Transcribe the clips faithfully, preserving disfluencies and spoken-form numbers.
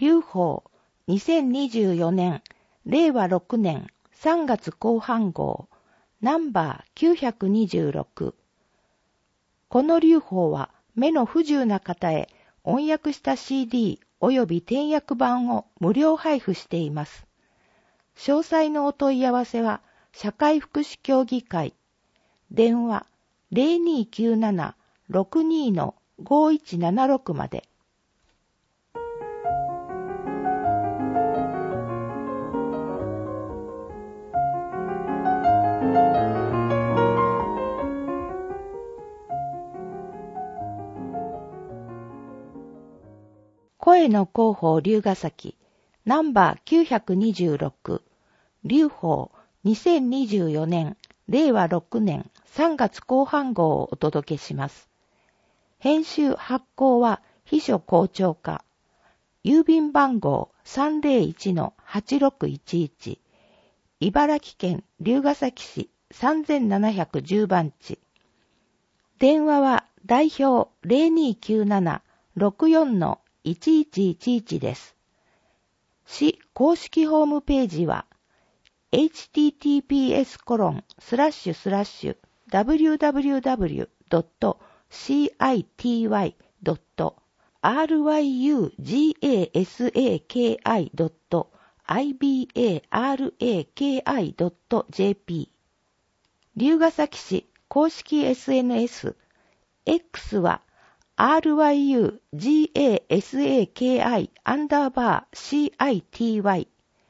劉邦にせんにじゅうよねんれいわろくねんさんがつこう半号ナンバーきゅうひゃくにじゅうろく。この劉邦は目の不自由な方へ音訳した シーディー および点訳版を無料配布しています。詳細のお問い合わせは社会福祉協議会電話 ゼロにーきゅうなな ろくにー ごいちななろく まで。声の広報龍ヶ崎ナンバーきゅうひゃくにじゅうろく劉邦にせんにじゅうよねんれいわろくねんさんがつこう半号をお届けします。編集発行は秘書校長課。郵便番号 さんぜろいちのはちろくいちいち 茨城県龍ケ崎市さんぜんななひゃくじゅうばんち。電話は代表 ゼロにーきゅうなな ろくよん いちいちいちいち です。市公式ホームページは エイチティーティーピーエスコロンスラッシュスラッシュダブリューダブリューダブリュードットシーアイティーワイドットアールワイユージーエーエスエーケーアイドットアイビーエーアールエーケーアイドットジェーピー 龍ケ崎市公式 エスエヌエス X は アールワイユージーエーエスエーケーアイ アンダーバー シーアイティーワイ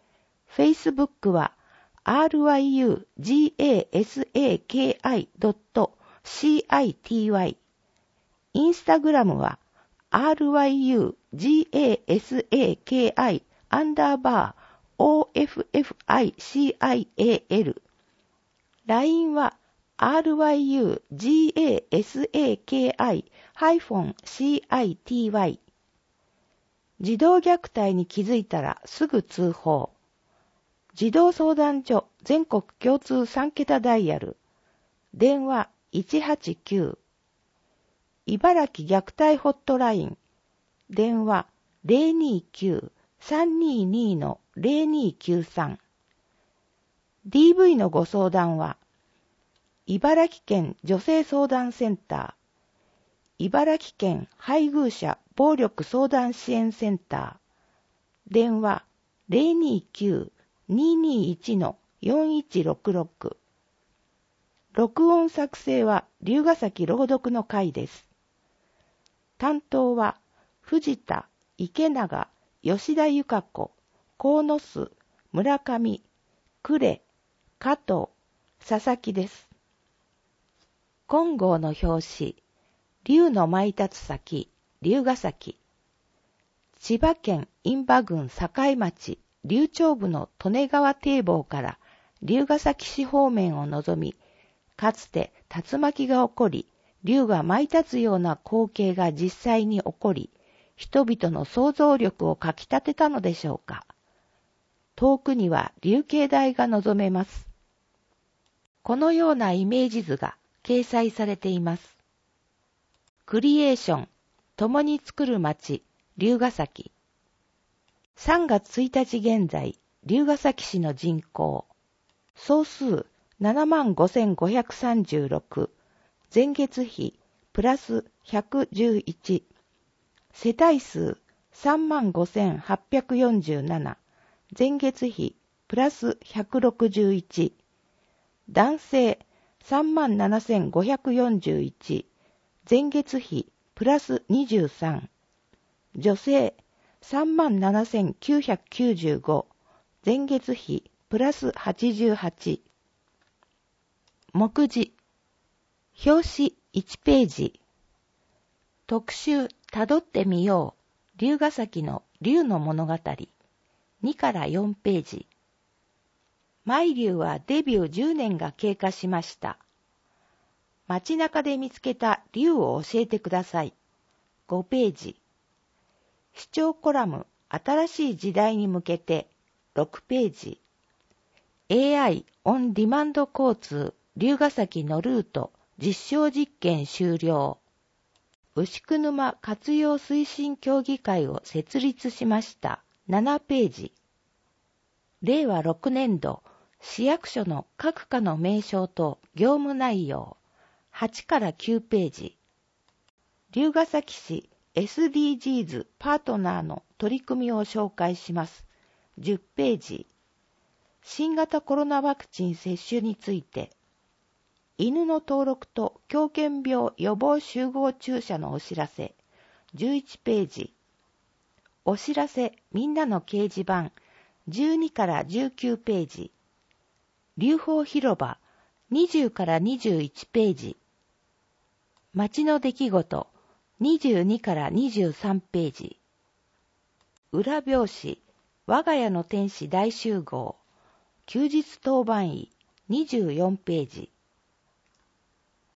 Facebook は アールワイユージーエーエスエーケーアイドットシーアイティーワイ インスタグラムは アールワイユージーエーエスエーケーアイ アンダーバー オーエフエフアイシーアイエーエル ライン は アールワイユージーエーエスエーケーアイシーアイティーワイ 児童虐待に気づいたらすぐ通報。児童相談所全国共通さんけたダイヤル。電話いちはちきゅう。茨城虐待ホットライン。電話ゼロにーきゅう さんにーにー ゼロにーきゅうさん。ディーブイ のご相談は茨城県女性相談センター、茨城県配偶者暴力相談支援センター、電話ゼロにーきゅう にーにーいち よんいちろくろく。録音作成は龍ケ崎朗読の会です。担当は藤田、池永、吉田由香子、鴻巣、村上、呉、加藤、佐々木です。金剛の表紙、龍の舞い立つ先、龍ケ崎。千葉県印旛郡境町、龍長部の利根川堤防から龍ケ崎市方面を望み、かつて竜巻が起こり、龍が舞い立つような光景が実際に起こり、人々の想像力をかきたてたのでしょうか。遠くには龍境台が望めます。このようなイメージ図が掲載されています。クリエーション、共に作る街、龍ケ崎。さんがつついたち現在、龍ケ崎市の人口。総数ななまんごせんごひゃくさんじゅうろく。前月比プラスひゃくじゅういち。世帯数さんまんごせんはっぴゃくよんじゅうなな。前月比プラスひゃくろくじゅういち。男性さんまんななせんごひゃくよんじゅういち。前月比プラスにじゅうさん。女性さんまんななせんきゅうひゃくきゅうじゅうご。前月比プラスはちじゅうはち。目次表紙いちページ。特集たどってみよう。龍ケ崎の龍の物語。にからよんページ。舞龍はデビューじゅうねんが経過しました。街中で見つけた龍を教えてください。ごページ。視聴コラム新しい時代に向けてろくページ。エーアイ オンディマンド交通龍ケ崎のルート実証実験終了。 牛久沼活用推進協議会を設立しました。ななページ。れいわろくねんど、市役所の各課の名称と業務内容。はちからきゅうページ。龍ケ崎市 エスディージーズ パートナーの取り組みを紹介します。じゅっページ。新型コロナワクチン接種について。犬の登録と狂犬病予防集合注射のお知らせ。じゅういちページ。お知らせみんなの掲示板。じゅうにからじゅうきゅうページ。龍宝広場。にじゅうからにじゅういちページ。街の出来事。にじゅうにからにじゅうさんページ。裏表紙。我が家の天使大集合。休日当番医。にじゅうよんページ。